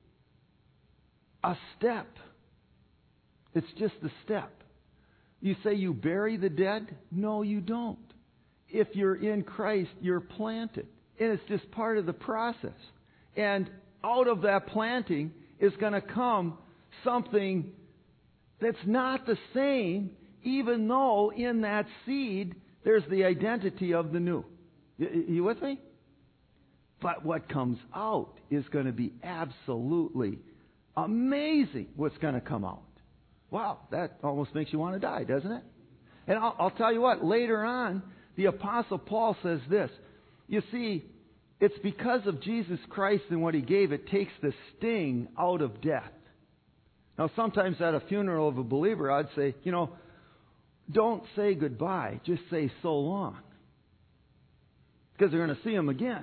a step. It's just a step. You say you bury the dead? No, you don't. If you're in Christ, you're planted. And it's just part of the process. And out of that planting is going to come something that's not the same, even though in that seed there's the identity of the new. You, you with me? But what comes out is going to be absolutely amazing what's going to come out. Wow, that almost makes you want to die, doesn't it? And I'll, I'll tell you what, later on, the Apostle Paul says this. You see, it's because of Jesus Christ and what He gave, it takes the sting out of death. Now, sometimes at a funeral of a believer, I'd say, you know, don't say goodbye, just say so long. Because they're going to see Him again.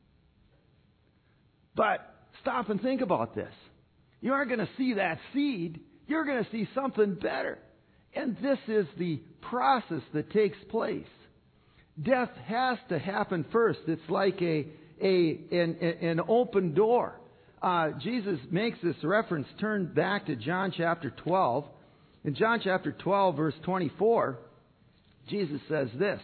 But stop and think about this. You aren't going to see that seed. You're going to see something better. And this is the process that takes place. Death has to happen first. It's like a, a an, an open door. Uh, Jesus makes this reference. Turn back to John chapter twelve. In John chapter twelve, verse twenty-four, Jesus says this.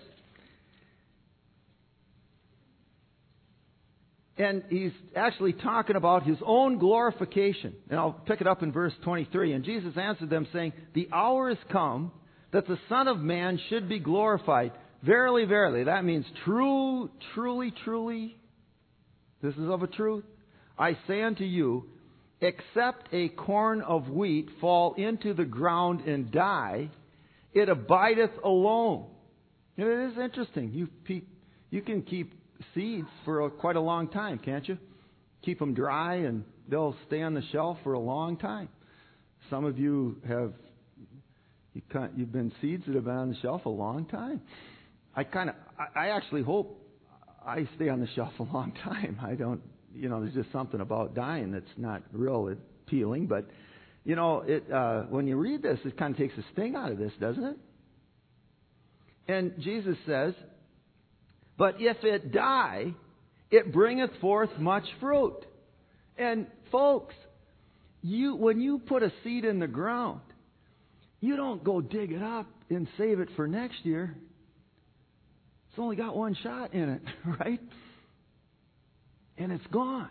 And He's actually talking about His own glorification. And I'll pick it up in verse twenty-three. And Jesus answered them, saying, the hour is come that the Son of Man should be glorified. Verily, verily. That means true, truly, truly. This is of a truth. I say unto you, except a corn of wheat fall into the ground and die, it abideth alone. You know, it is interesting. You, you can keep seeds for a, quite a long time, can't you? Keep them dry and they'll stay on the shelf for a long time. Some of you have you can't, you've been seeds that have been on the shelf a long time. I kind of I, I actually hope I stay on the shelf a long time. I don't, you know, there's just something about dying that's not real appealing. But you know, it uh, when you read this, it kind of takes a sting out of this, doesn't it? And Jesus says, but if it die, it bringeth forth much fruit. And folks, you when you put a seed in the ground, you don't go dig it up and save it for next year. It's only got one shot in it, right? And it's gone.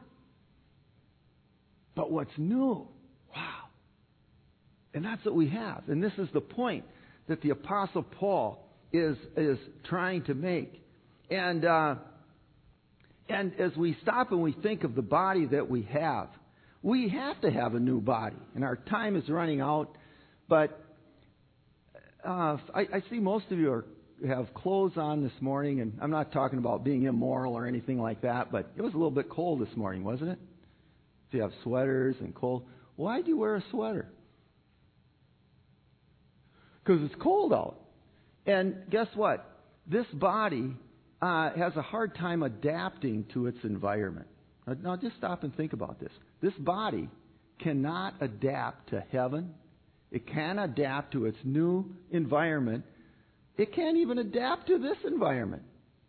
But what's new? Wow. And that's what we have. And this is the point that the Apostle Paul is, is trying to make. And uh, and as we stop and we think of the body that we have, we have to have a new body. And our time is running out. But uh, I, I see most of you are, have clothes on this morning. And I'm not talking about being immoral or anything like that. But it was a little bit cold this morning, wasn't it? So you have sweaters and cold. Why do you wear a sweater? Because it's cold out. And guess what? This body uh, has a hard time adapting to its environment. Now, just stop and think about this. This body cannot adapt to heaven. It can't adapt to its new environment. It can't even adapt to this environment.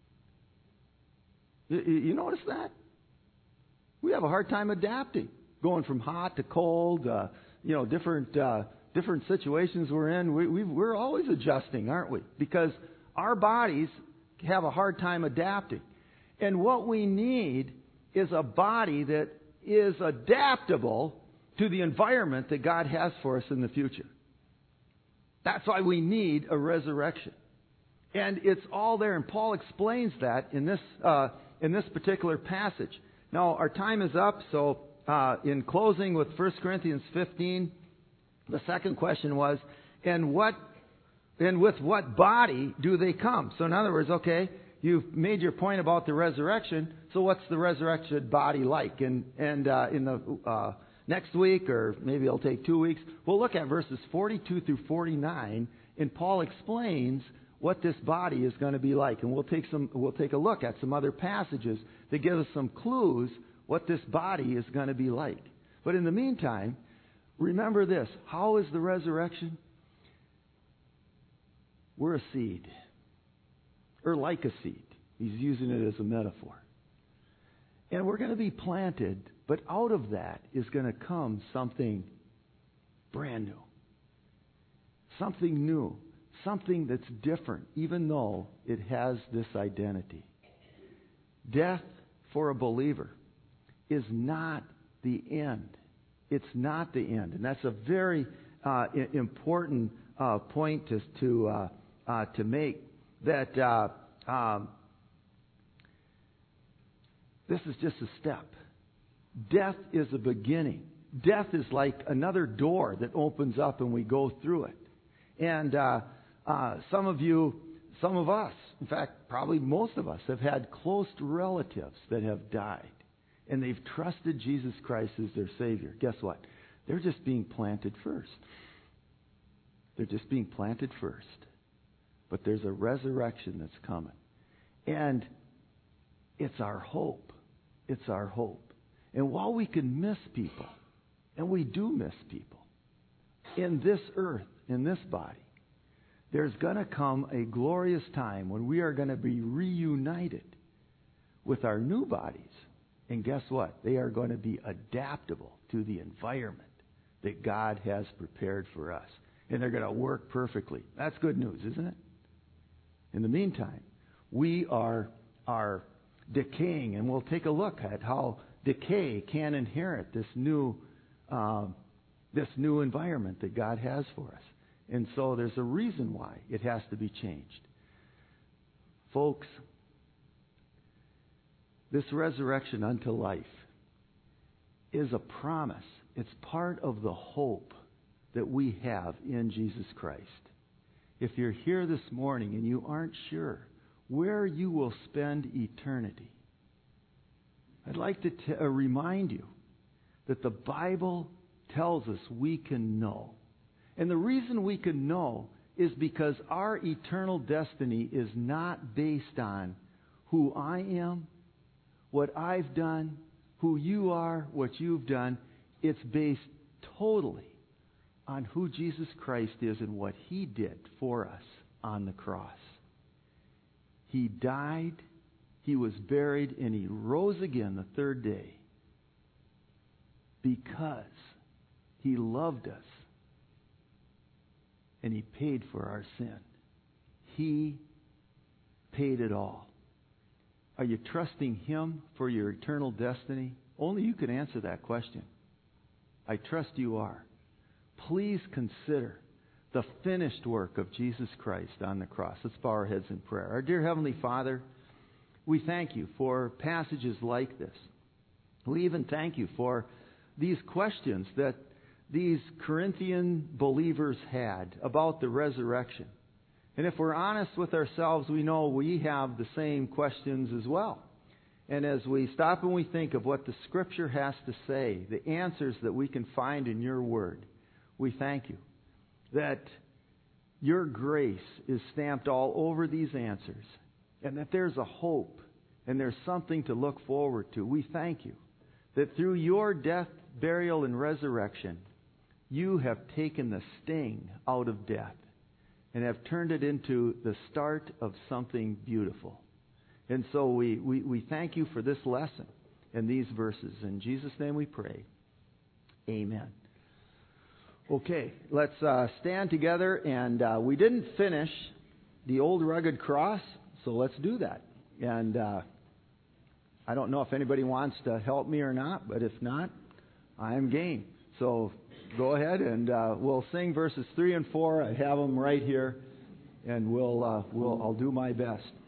You, you notice that? We have a hard time adapting, going from hot to cold. Uh, you know, different uh, different situations we're in. We, we, we're always adjusting, aren't we? Because our bodies have a hard time adapting. And what we need is a body that is adaptable to the environment that God has for us in the future. That's why we need a resurrection. And it's all there, and Paul explains that in this uh, in this particular passage. Now, our time is up, so uh, in closing with First Corinthians fifteen, the second question was, and what, and with what body do they come? So in other words, okay, you've made your point about the resurrection, so what's the resurrected body like? And, and uh, in the uh, next week, or maybe it'll take two weeks, we'll look at verses forty-two through forty-nine, and Paul explains what this body is going to be like. And we'll take some, we'll take a look at some other passages that give us some clues what this body is going to be like. But in the meantime, remember this. How is the resurrection? We're a seed. Or like a seed. He's using it as a metaphor. And we're going to be planted, but out of that is going to come something brand new. Something new. Something that's different, even though it has this identity. Death for a believer is not the end. It's not the end. And that's a very uh, important uh, point to to, uh, uh, to make. That uh, um, this is just a step. Death is a beginning. Death is like another door that opens up and we go through it. And uh, uh, some of you, some of us, in fact, probably most of us, have had close relatives that have died. And they've trusted Jesus Christ as their Savior. Guess what? They're just being planted first. They're just being planted first. But there's a resurrection that's coming. And it's our hope. It's our hope. And while we can miss people, and we do miss people, in this earth, in this body, there's going to come a glorious time when we are going to be reunited with our new bodies. And guess what? They are going to be adaptable to the environment that God has prepared for us. And they're going to work perfectly. That's good news, isn't it? In the meantime, we are, are decaying, and we'll take a look at how decay can inherit this new, uh, this new environment that God has for us. And so there's a reason why it has to be changed. Folks, this resurrection unto life is a promise. It's part of the hope that we have in Jesus Christ. If you're here this morning and you aren't sure where you will spend eternity, I'd like to t- uh, remind you that the Bible tells us we can know. And the reason we can know is because our eternal destiny is not based on who I am, what I've done, who you are, what you've done. It's based totally on who Jesus Christ is and what He did for us on the cross. He died, He was buried, and He rose again the third day because He loved us and He paid for our sin. He paid it all. Are you trusting Him for your eternal destiny? Only you can answer that question. I trust you are. Please consider the finished work of Jesus Christ on the cross. Let's bow our heads in prayer. Our dear Heavenly Father, we thank You for passages like this. We even thank You for these questions that these Corinthian believers had about the resurrection. And if we're honest with ourselves, we know we have the same questions as well. And as we stop and we think of what the Scripture has to say, the answers that we can find in Your Word, we thank You that Your grace is stamped all over these answers and that there's a hope and there's something to look forward to. We thank You that through Your death, burial, and resurrection, You have taken the sting out of death and have turned it into the start of something beautiful. And so we, we, we thank You for this lesson and these verses. In Jesus' name we pray. Amen. Okay, let's uh, stand together. And uh, we didn't finish the old rugged cross, so let's do that. And uh, I don't know if anybody wants to help me or not, but if not, I am game. So go ahead and uh, we'll sing verses three and four. I have them right here. and we'll uh, we'll I'll do my best.